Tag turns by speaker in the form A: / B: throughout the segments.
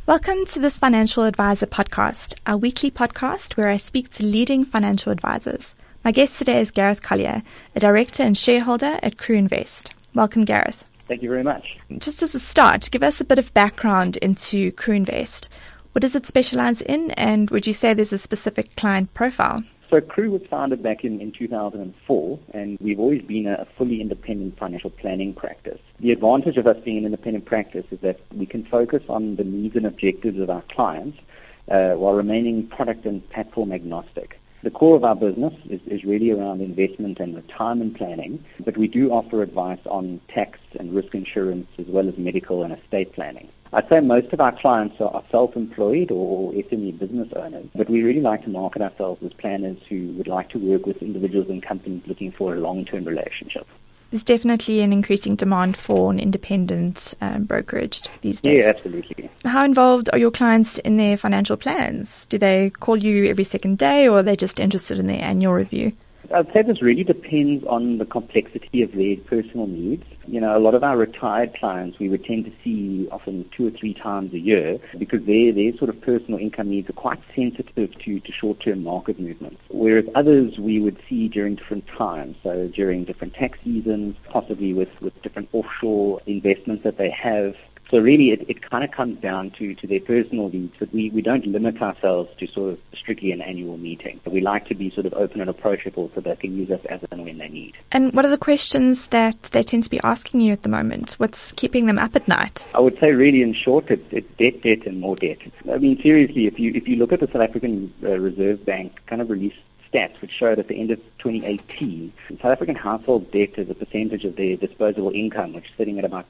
A: Welcome to this Financial Advisor podcast, our weekly podcast where I speak to leading financial advisors. My guest today is Gareth Collier, a director and shareholder at Crew Invest. Welcome, Gareth.
B: Thank you very much.
A: Just as a start, give us a bit of background into Crew Invest. What does it specialize in, and would you say there's a specific client profile?
B: So Crew was founded back in 2004, and we've always been a fully independent financial planning practice. The advantage of us being an independent practice is that we can focus on the needs and objectives of our clients while remaining product and platform agnostic. The core of our business is really around investment and retirement planning, but we do offer advice on tax and risk insurance as well as medical and estate planning. I'd say most of our clients are self-employed or SME business owners, but we really like to market ourselves as planners who would like to work with individuals and companies looking for a long-term relationship.
A: There's definitely an increasing demand for an independent brokerage these days.
B: Yeah, absolutely.
A: How involved are your clients in their financial plans? Do they call you every second day, or are they just interested in their annual review?
B: I'd say this really depends on the complexity of their personal needs. You know, a lot of our retired clients we would tend to see often 2 or 3 times a year because their sort of personal income needs are quite sensitive to short-term market movements. Whereas others we would see during different times, so during different tax seasons, possibly with different offshore investments that they have. So really it kind of comes down to their personal needs, but we don't limit ourselves to sort of strictly an annual meeting. We like to be sort of open and approachable so they can use us as and when they need.
A: And what are the questions that they tend to be asking you at the moment? What's keeping them up at night?
B: I would say really in short it's debt and more debt. I mean seriously, if you look at the South African Reserve Bank kind of released stats which showed at the end of 2018, South African household debt as a percentage of their disposable income, which is sitting at about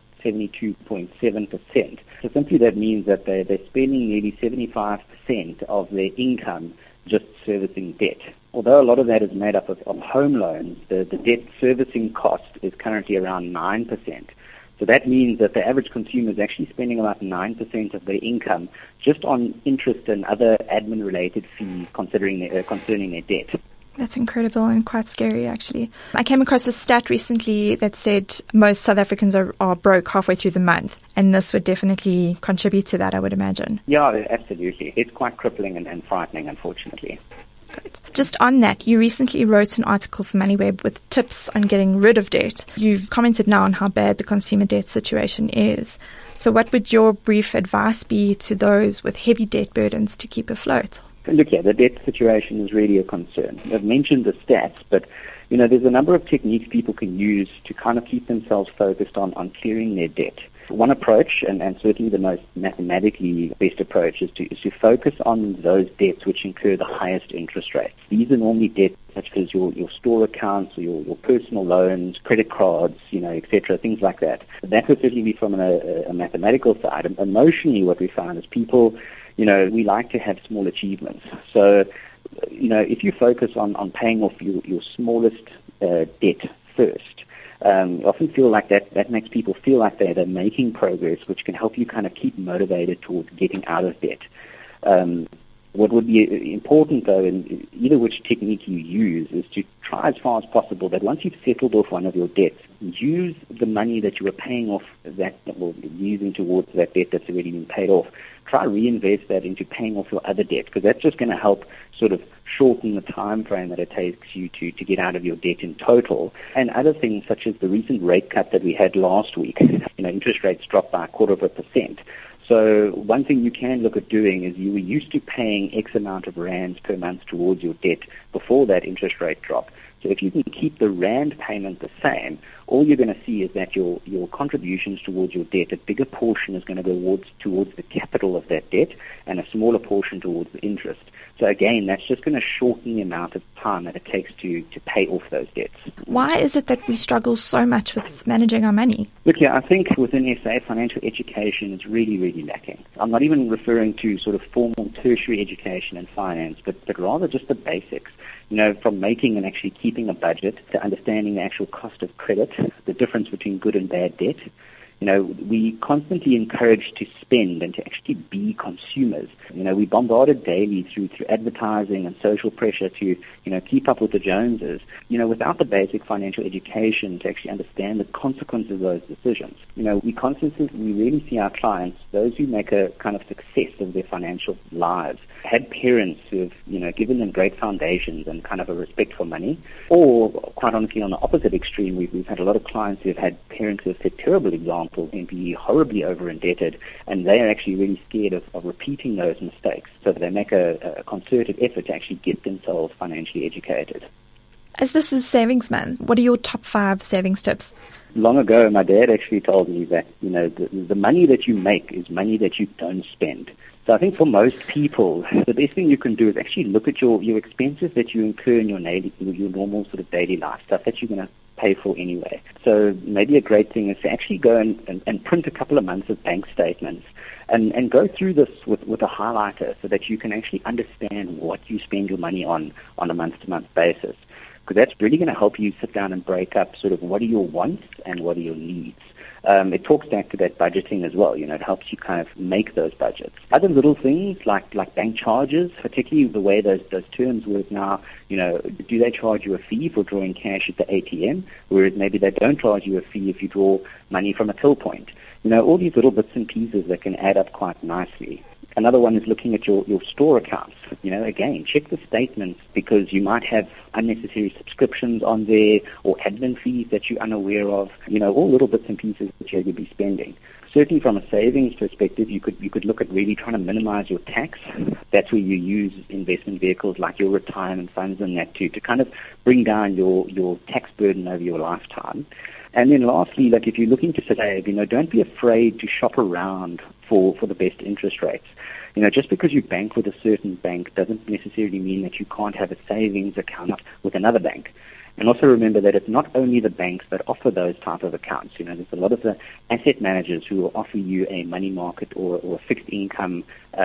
B: 72.7%. So simply that means that they're spending nearly 75% of their income just servicing debt. Although a lot of that is made up of home loans, the debt servicing cost is currently around 9%. So that means that the average consumer is actually spending about 9% of their income just on interest and other admin-related fees concerning their debt.
A: That's incredible and quite scary, actually. I came across a stat recently that said most South Africans are broke halfway through the month, and this would definitely contribute to that, I would imagine.
B: Yeah, absolutely. It's quite crippling and frightening, unfortunately.
A: Great. Just on that, you recently wrote an article for MoneyWeb with tips on getting rid of debt. You've commented now on how bad the consumer debt situation is. So what would your brief advice be to those with heavy debt burdens to keep afloat?
B: Look, yeah, the debt situation is really a concern. I've mentioned the stats, but there's a number of techniques people can use to kind of keep themselves focused on clearing their debt. One approach, and certainly the most mathematically best approach, is to focus on those debts which incur the highest interest rates. These are normally debts such as your store accounts or your personal loans, credit cards, etc., things like that. That would certainly be from a mathematical side. And emotionally, what we found is people, we like to have small achievements. So, if you focus on paying off your smallest debt first, I often feel like that makes people feel like they're making progress, which can help you kind of keep motivated towards getting out of debt. What would be important, though, in either which technique you use, is to try as far as possible that once you've settled off one of your debts, use the money that you were paying off using towards that debt that's already been paid off. Try reinvest that into paying off your other debt, because that's just going to help sort of shorten the time frame that it takes you to get out of your debt in total. And other things such as the recent rate cut that we had last week, interest rates dropped by 0.25%. So one thing you can look at doing is you were used to paying X amount of rands per month towards your debt before that interest rate drop. So if you can keep the rand payment the same, all you're going to see is that your contributions towards your debt, a bigger portion is going to go towards the capital of that debt and a smaller portion towards the interest. So again, that's just going to shorten the amount of time that it takes to pay off those debts.
A: Why is it that we struggle so much with managing our money?
B: Look, yeah, I think within SA, financial education is really, really lacking. I'm not even referring to sort of formal tertiary education in finance, but rather just the basics. From making and actually keeping a budget to understanding the actual cost of credit, the difference between good and bad debt, We constantly encourage to spend and to actually be consumers. We bombarded daily through advertising and social pressure to, keep up with the Joneses, without the basic financial education to actually understand the consequences of those decisions. We really see our clients, those who make a kind of success of their financial lives, had parents who have, given them great foundations and kind of a respect for money, or quite honestly on the opposite extreme, we've had a lot of clients who have had parents who have set terrible examples and be horribly over indebted, and they are actually really scared of repeating those mistakes, so that they make a concerted effort to actually get themselves financially educated.
A: As this is Savings Month, what are your top 5 savings tips?
B: Long ago, my dad actually told me that, the money that you make is money that you don't spend. So I think for most people, the best thing you can do is actually look at your expenses that you incur in your normal sort of daily life, stuff that you're going to pay for anyway. So maybe a great thing is to actually go and print a couple of months of bank statements and go through this with a highlighter so that you can actually understand what you spend your money on a month-to-month basis. Because that's really going to help you sit down and break up sort of what are your wants and what are your needs. It talks back to that budgeting as well. It helps you kind of make those budgets. Other little things like bank charges, particularly the way those terms work now, do they charge you a fee for drawing cash at the ATM, whereas maybe they don't charge you a fee if you draw money from a till point? All these little bits and pieces that can add up quite nicely. Another one is looking at your store accounts. Again, check the statements because you might have unnecessary subscriptions on there or admin fees that you're unaware of, all little bits and pieces that you're going to be spending. Certainly from a savings perspective, you could look at really trying to minimize your tax. That's where you use investment vehicles like your retirement funds and that to kind of bring down your tax burden over your lifetime. And then lastly, if you're looking to save, don't be afraid to shop around for the best interest rates. Just because you bank with a certain bank doesn't necessarily mean that you can't have a savings account with another bank. And also remember that it's not only the banks that offer those type of accounts. There's a lot of the asset managers who will offer you a money market or a fixed income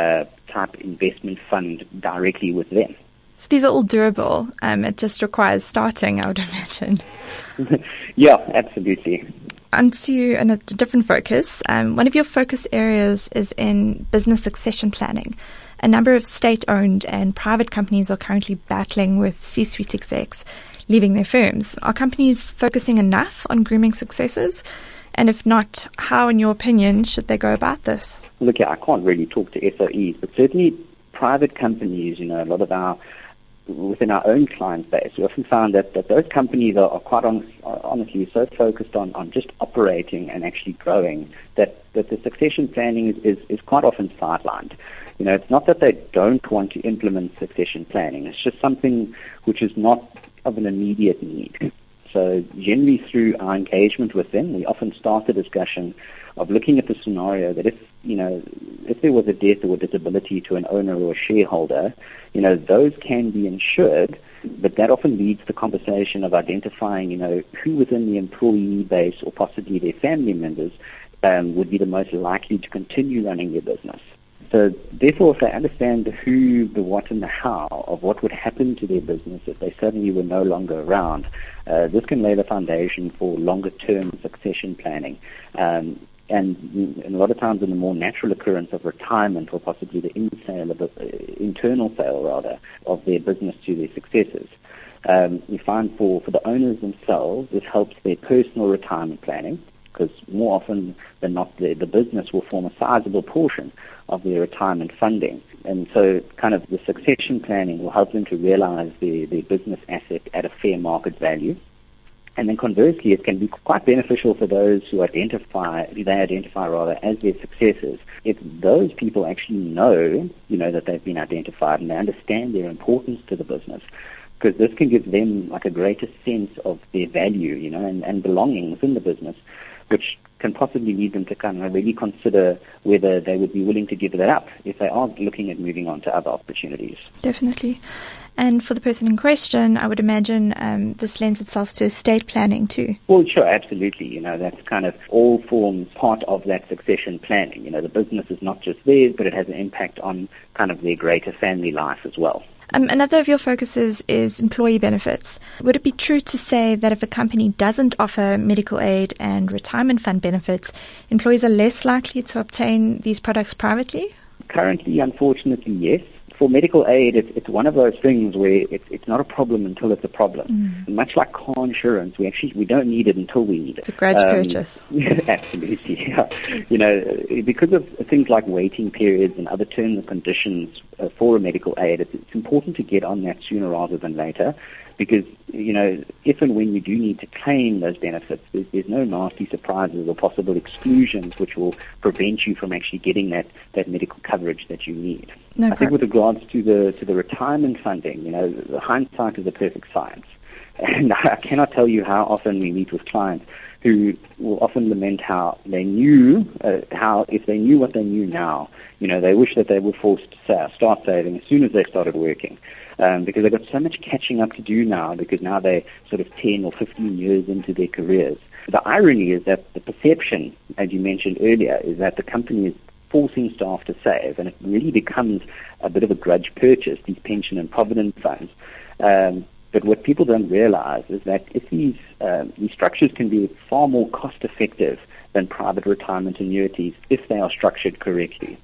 B: type investment fund directly with them.
A: So these are all durable. It just requires starting, I would imagine.
B: Yeah, absolutely.
A: Onto a different focus. One of your focus areas is in business succession planning. A number of state-owned and private companies are currently battling with C-suite execs leaving their firms. Are companies focusing enough on grooming successors? And if not, how, in your opinion, should they go about this?
B: Look, I can't really talk to SOEs, but certainly private companies, a lot of within our own client base, we often found that those companies are quite honestly so focused on just operating and actually growing that the succession planning is quite often sidelined. It's not that they don't want to implement succession planning. It's just something which is not of an immediate need. So generally through our engagement with them, we often start the discussion of looking at the scenario that if there was a death or disability to an owner or a shareholder, those can be insured, but that often leads to conversation of identifying, who within the employee base or possibly their family members would be the most likely to continue running their business. So therefore, if they understand the who, the what, and the how of what would happen to their business if they suddenly were no longer around, this can lay the foundation for longer-term succession planning. And a lot of times in the more natural occurrence of retirement or possibly the internal sale of their business to their successors. We find for the owners themselves, this helps their personal retirement planning because more often than not, the business will form a sizable portion of their retirement funding. And so kind of the succession planning will help them to realize their business asset at a fair market value. And then conversely, it can be quite beneficial for those who identify as their successors. If those people actually know, that they've been identified and they understand their importance to the business, because this can give them like a greater sense of their value, and belonging within the business, which can possibly lead them to kind of really consider whether they would be willing to give that up if they are looking at moving on to other opportunities.
A: Definitely. And for the person in question, I would imagine this lends itself to estate planning too.
B: Well, sure, absolutely. That's kind of all forms part of that succession planning. The business is not just theirs, but it has an impact on kind of their greater family life as well.
A: Another of your focuses is employee benefits. Would it be true to say that if a company doesn't offer medical aid and retirement fund benefits, employees are less likely to obtain these products privately?
B: Currently, unfortunately, yes. For medical aid, it's one of those things where it's not a problem until it's a problem. Much like car insurance, we don't need it until we need it.
A: It's a grudge purchase.
B: Absolutely, yeah. You know, because of things like waiting periods and other terms and conditions for a medical aid, it's important to get on that sooner rather than later. Because, you know, if and when you do need to claim those benefits, there's no nasty surprises or possible exclusions which will prevent you from actually getting that medical coverage that you need. I think with regards to the retirement funding, you know, the hindsight is a perfect science. And I cannot tell you how often we meet with clients who will often lament how they knew, if they knew what they knew now, you know, they wish that they were forced to start saving as soon as they started working. Because they've got so much catching up to do now, because now they're sort of 10 or 15 years into their careers. The irony is that the perception, as you mentioned earlier, is that the company is forcing staff to save, and it really becomes a bit of a grudge purchase, these pension and provident funds. But what people don't realize is that if these structures can be far more cost-effective than private retirement annuities if they are structured correctly.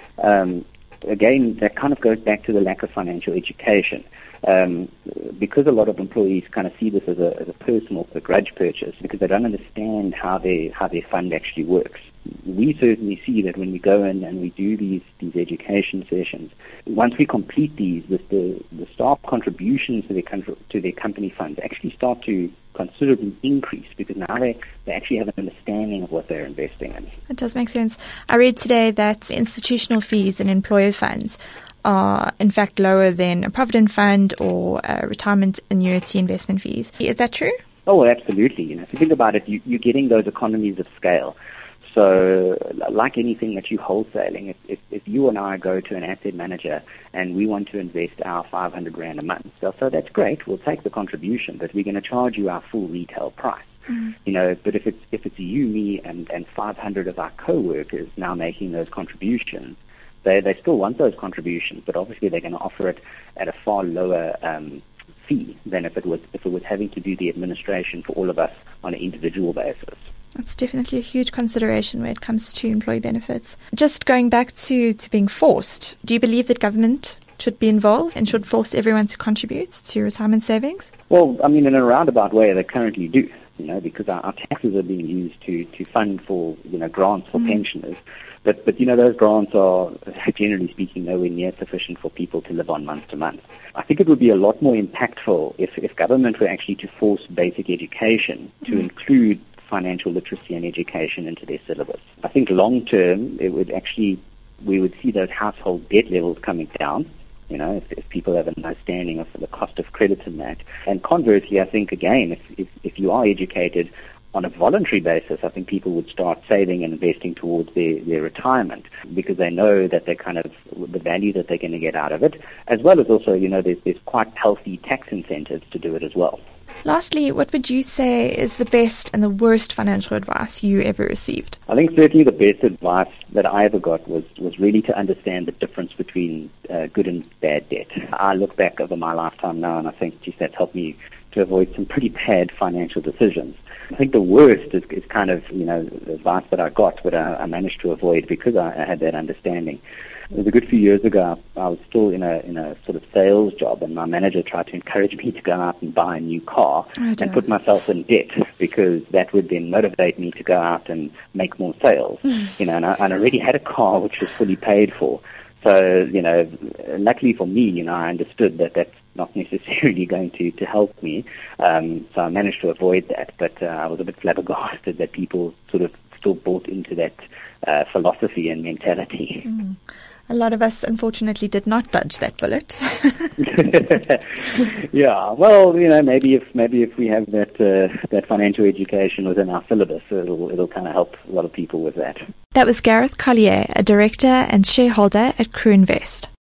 B: Again, that kind of goes back to the lack of financial education. Because a lot of employees kind of see this as a personal, a grudge purchase, because they don't understand how their fund actually works. We certainly see that when we go in and we do these education sessions, once we complete these, the staff contributions to their company funds actually start to considerably increase, because now they actually have an understanding of what they're investing in.
A: It does make sense. I read today that institutional fees and employer funds are in fact lower than a provident fund or a retirement annuity investment fees. Is that true?
B: Oh, absolutely. You know, if you think about it, you're getting those economies of scale. So, like anything that you're wholesaling, if you and I go to an asset manager and we want to invest our 500 Rand a month, so that's great, we'll take the contribution, but we're going to charge you our full retail price. You know, but if it's you, me, and 500 of our co-workers now making those contributions, they still want those contributions, but obviously they're going to offer it at a far lower fee than if it was having to do the administration for all of us on an individual basis.
A: That's definitely a huge consideration when it comes to employee benefits. Just going back to being forced, do you believe that government should be involved and should force everyone to contribute to retirement savings?
B: Well, I mean, in a roundabout way, they currently do, you know, because our taxes are being used to fund for, you know, grants for pensioners. But, you know, those grants are, generally speaking, nowhere near sufficient for people to live on month to month. I think it would be a lot more impactful if government were actually to force basic education to include financial literacy and education into their syllabus. I think long term, we would see those household debt levels coming down, you know, if people have an understanding of the cost of credit and that. And conversely, I think, again, if you are educated on a voluntary basis, I think people would start saving and investing towards their retirement, because they know that they're kind of the value that they're going to get out of it, as well as also, you know, there's quite healthy tax incentives to do it as well.
A: Lastly, what would you say is the best and the worst financial advice you ever received?
B: I think certainly the best advice that I ever got was really to understand the difference between good and bad debt. I look back over my lifetime now, and I think, geez, that's helped me to avoid some pretty bad financial decisions. I think the worst is kind of, you know, the advice that I got, but I managed to avoid because I had that understanding. It was a good few years ago. I was still in a sort of sales job, and my manager tried to encourage me to go out and buy a new car and put myself in debt, because that would then motivate me to go out and make more sales. You know, and I already had a car which was fully paid for. So, you know, luckily for me, you know, I understood that that's not necessarily going to help me. So I managed to avoid that, but I was a bit flabbergasted that people sort of still bought into that philosophy and mentality.
A: A lot of us, unfortunately, did not dodge that bullet.
B: Yeah, well, you know, maybe if we have that financial education within our syllabus, it'll kind of help a lot of people with that.
A: That was Gareth Collier, a director and shareholder at Crew Invest.